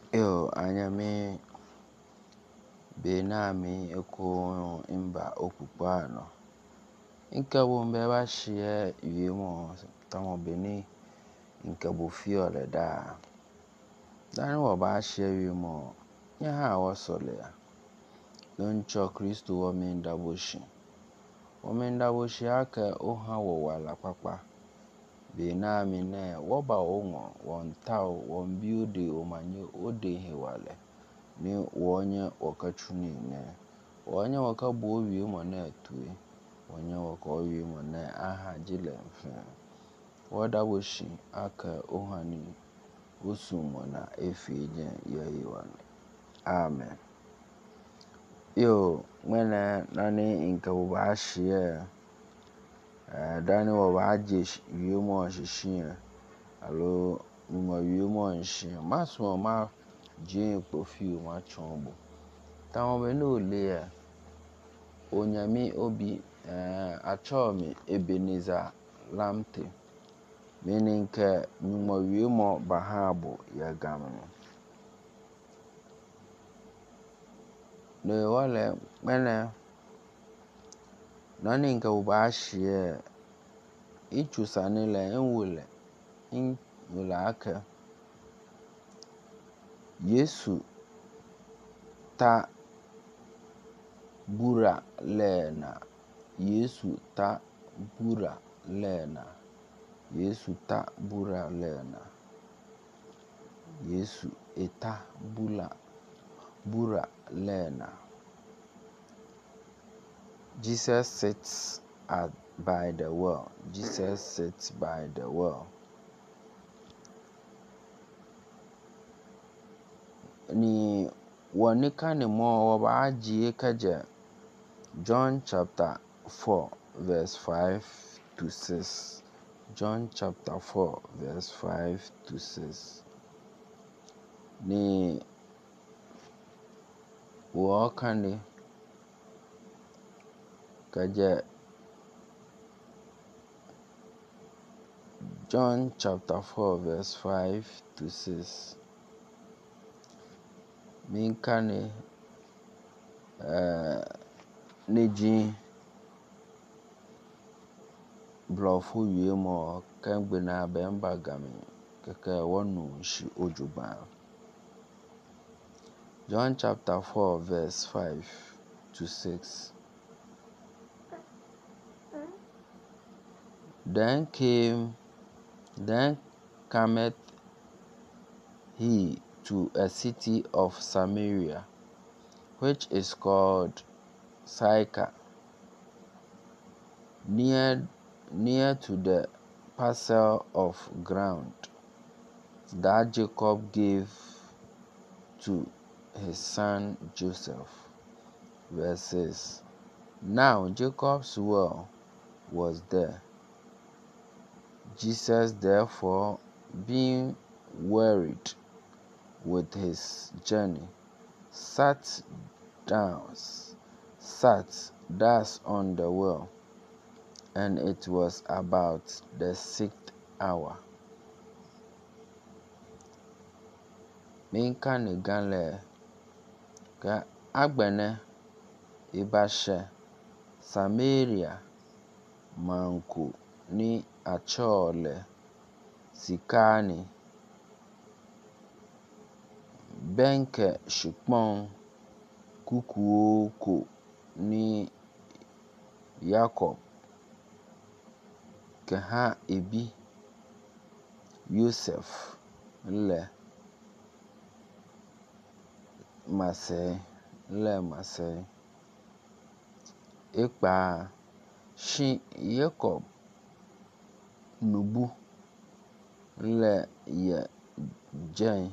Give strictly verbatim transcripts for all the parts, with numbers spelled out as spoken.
Yo, anyame benami eko imba okupano. Inka wumbe ba shie yimo tamo beni inka bo fiole da. Dani wo ba shie yimo nya ha wasole ya. Don cho Kristo wo minda boshi. Wo minda boshi ake oha wo wala papa. Benami ne woba ongo won tao won biude omanye ode hewale. Ni wonye wakachuni ne wonye wakabu owie mo na tuwe wonye waka owie mo na aha jile mfe wada woshi aka ohani usumo na efeje yeyiwane. Amen. Yo mwene nani inka wabashie uh, dani wabaje wiemo shishie alo mwa wiemo nshie maso ma jin perfume ma chombo tamo be no le onyami obi eh achomi Ebenezer Lamte meaning ke mwa wiemo bahabo ya gamno no wale mene nani nka ubashie ichusanile enwule in wula aka Yesu ta bura lena Yesu ta bura lena Yesu ta bura lena Yesu eta bula bura lena. Jesus sits at by the well. Jesus sits by the well. Ni wanika ni mo wabaji kaje John chapter four verse five to six. John chapter four verse five to six. Ni wakani kaje John chapter four verse five to six. Minkane uh, neji blofo wiemo kangbe na bemba gami keke wonu shi ojuba. John chapter four verse five to six. Then came then cometh he to a city of Samaria, which is called Sychar, near near to the parcel of ground that Jacob gave to his son Joseph. Verse six. Now Jacob's well was there. Jesus therefore, being wearied with his journey, sat down, sat thus on the well, and it was about the sixth hour. Minka ni ganle ka agbene ibashe Samaria manku ni achole sikani benke shipon kukuoko ni Jacob keha ebi Yosef le Masai le Masai ekpa shi Jacob nubu le ye jen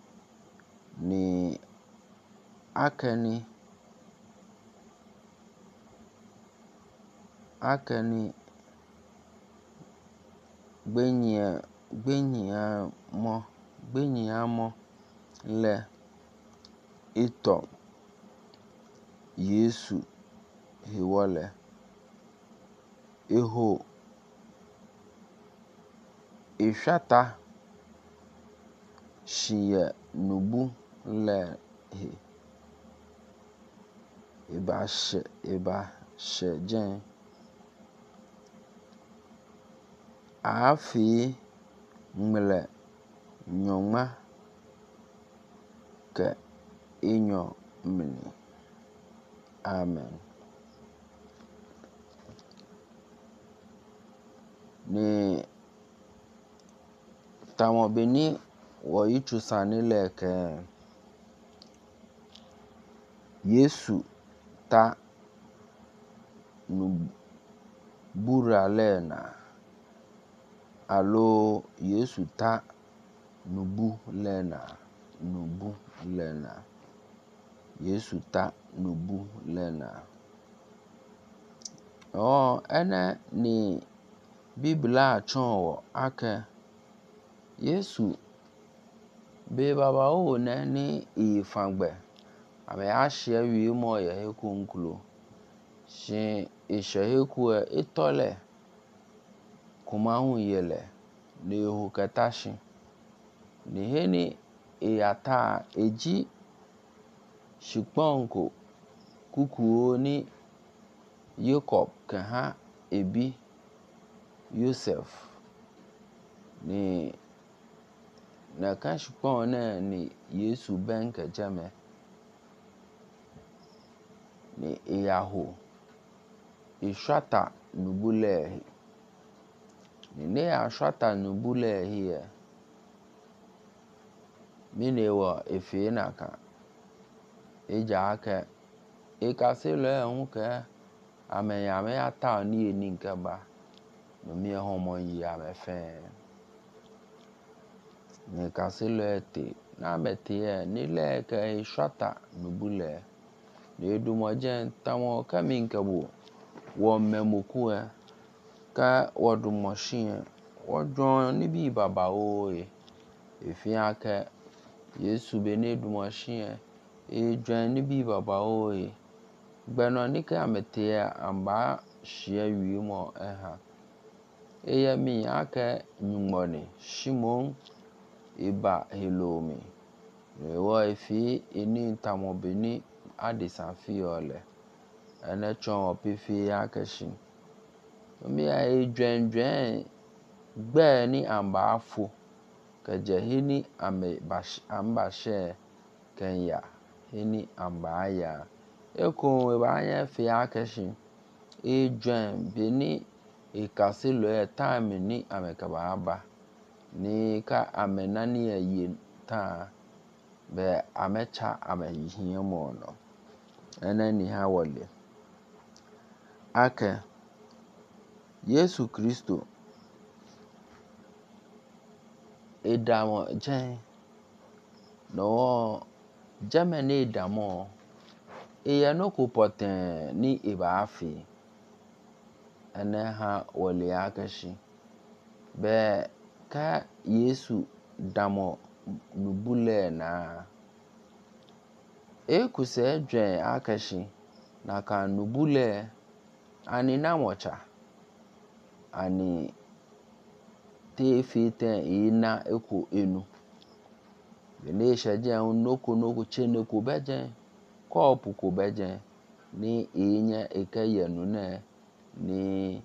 ni akeni akeni gbenyia gbenyia mo gbenyia mo le ito Yesu hiwole eho ishata shiye nubu le he eba she eba she jen afi mle nyoma ke inyo mini. Amen. Ni tamo beni wo yichu sani leke Yesu ta nubura lena alo Yesu ta nubu lena nubu lena Yesu ta nubu lena. Oh ene ni Biblia chonwo ake Yesu be baba o ne ni ifangbe ame ahye wi mo ye heku nklo shin ishe heku etole kuma hu yele ni hu katashi ni heni eyata eji shikponko kuku ni Jacob kaha ebi Joseph ni na kan shikpon na ni Yesu ben ka jame ni iyaho ishata nubule ni ne ashata nubule hiye mine wa efe na ka eja aka ekasile hunke ame ya me ata ni eni nke ba no mi homo yi ame fe ni kasile te na mete ni le ka ishata nubule ni edumoje tamo kaminke bo wo memoku e ka wodumoshi wojon ni bi baba o e efi aka Yesu be ne edumoshi e jon ni bi baba o e gbeno ni ka mete amba hye wi mo eha eye mi aka nyumoni Shimon iba helomi wo efi eni tamo beni adisa fi ole ene chon opifi akashi mi a ejwen jwen gbe ni amba afu ke je hini ame bash amba she kenya hini amba ya eko ba anya fi akashi ejwen beni ikasilo e time ni ame ka ba aba ni ka ame nani ayi ta be amecha ame yihin mo no ene ni ha wole ake Yesu Kristo edamo jen no Germany edamo eye no ko poten ni iba afi ene ha wole akashi be ka Yesu damo nubule na ekuse dwen akashi na ka nubule ani na mocha ani te fite ina eko enu bene sheje noko noko chene ko beje kopu ko beje ni enye ekayenu ne ni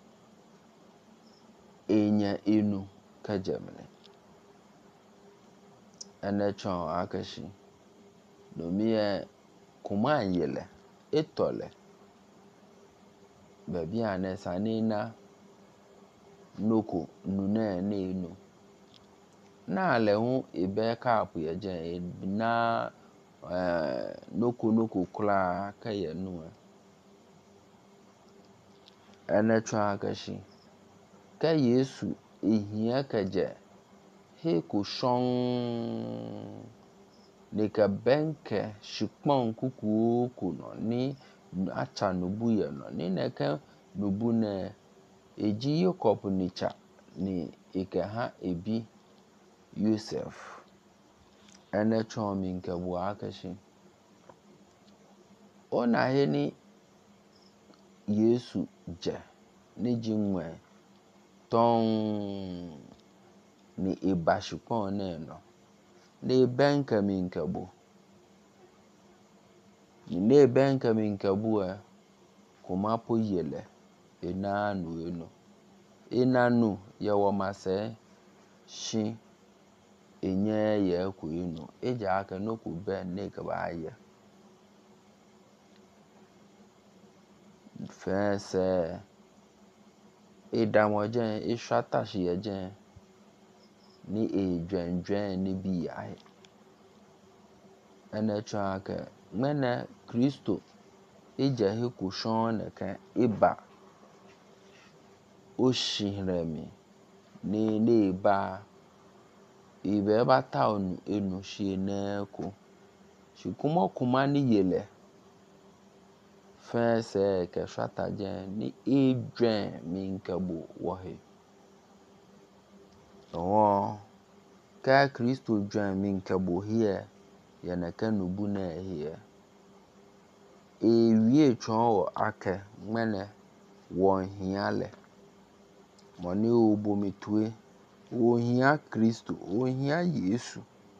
enye enu kajemne ene chon akashi no miye kuma yele etole bebi ane sanina noko nune ne enu na le hu ibe kapu yeje na eh noko noko kula kayenu ene chon akashi ka Yesu ehia kaje he ko shon ni ka benke shikpon kuku kuno ni acha nubu ye no ni ne ka nubu ne eji Jacob ni cha ni ike ha ebi Joseph ene chon mi nke bu akashi ona he ni Yesu je ni jinwe ton ni iba shikpon ne no ne benka minkabu ne benka minkabu e kuma po yele enanu eno enanu ye wo mase shi enye ye ku eno eja aka no ku ben ne ka ba ye fese edamojen ishata shi ejen ni edwendwen ni bi ai ene chaka mena Kristo eja he ku shon ne kan eba o shiremi ni ne ba ibe ba ta onu enu shi na ko shi kuma kuma ni yele fese ke shata jen ni edwen minkabu wo he o ka Kristo dwen minkabu here ye na kanubu na here ewie twon ake mene wo hiale moni obomitue wo hia Kristo wo hia Yesu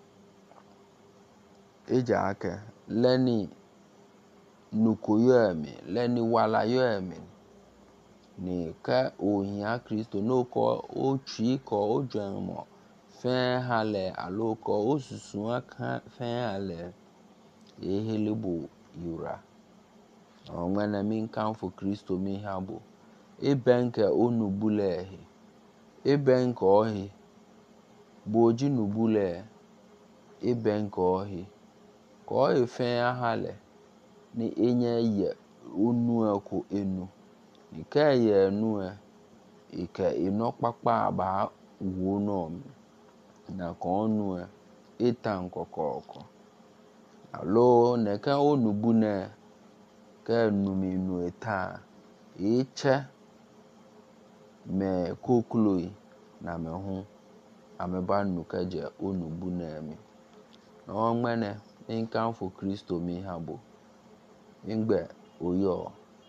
eja ake leni nukoyo emi leni wala yo emi ni ka o hia Kristo no ko o twi ko o dwen mo fe hale aloko o susu aka fe hale ehelebu yura o ngana min kan for Kristo mi habo e benka onubule he e benka ohi boji nubule e benka ohi ko e fe hale ni enye ye onu ako enu ni ka ye enu e ike inokpakpa ba wo no na ko nu e etan kokoko alo ne ka onubu ne ka numi nu eta eche me kokloi na me hu ameba nu ka je onubu na mi no mene in kan for Kristo mi habo ingbe oyo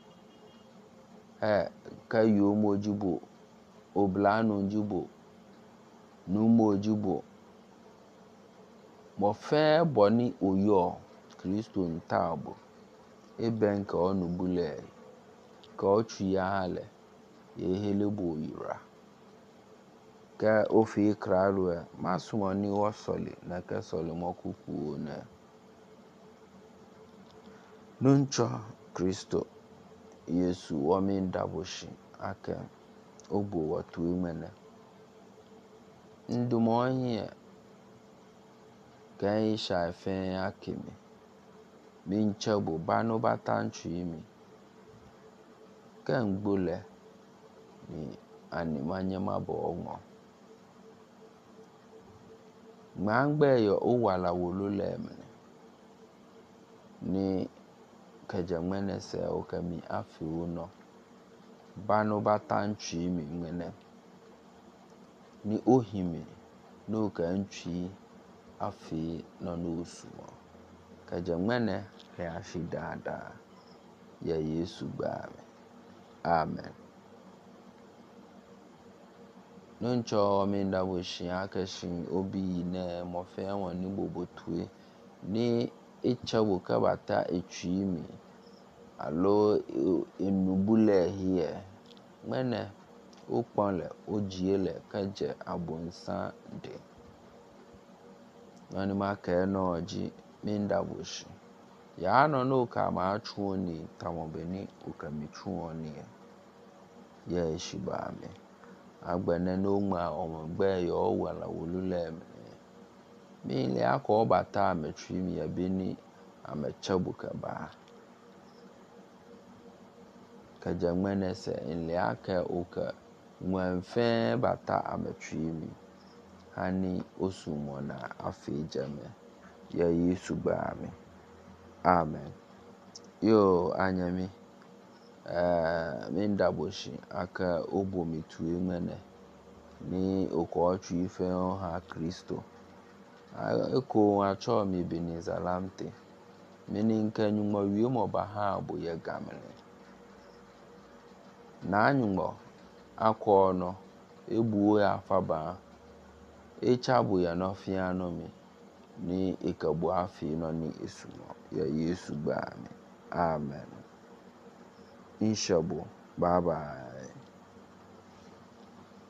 eh ka yo mojibo oblanu jibo nu mojibo mo fe boni oyo Kristo ntabo e benka onubule ka o twi hale ehelebu yura ka ofi kralwe masumoni wasoli na ka soli mokuku na nuncho Kristo Yesu wami ndaboshi ake ogbo watu imene ndumo hie ka isha fe akimi minchebo bano batanchu imi ka ngbole ni animanye mabo ongo mangbe yo owala wolule mene ni kajamene se okami afi uno bano batanchu imi mene ni ohimi no kanchi afi no nusumo kajamene ya shidada ya Yesu bame amen nuncho minda boshi akashin obi ne mofe won ni bobotue ni echawo kabata etwimi alo enubule hie mene oponle ojiele kaje abonsa de nani maka no oji minda boshi ya no no ka ma twu ni tamobeni ukamitu oni ye shibame agbene no ma omogbe yo wala wolule mi le akọ bata ametwi mi abeni amechabuka ba kajamene se nle aka oka nwanfe bata ametwi mi hani osumo na afejame ya Yesu ba mi amen yo anyami eh minda boshi aka obomitu emene ni okochu ife ha Kristo eko acho mi benizalamte mini nkanyumo wiemo baha bo ye gamene na anyumo akọ no ebuo ya faba echabu ya no fiano mi ni ikabu afi no ni esumo ya Yesu ba mi. Amen. Inshabo. Bye bye.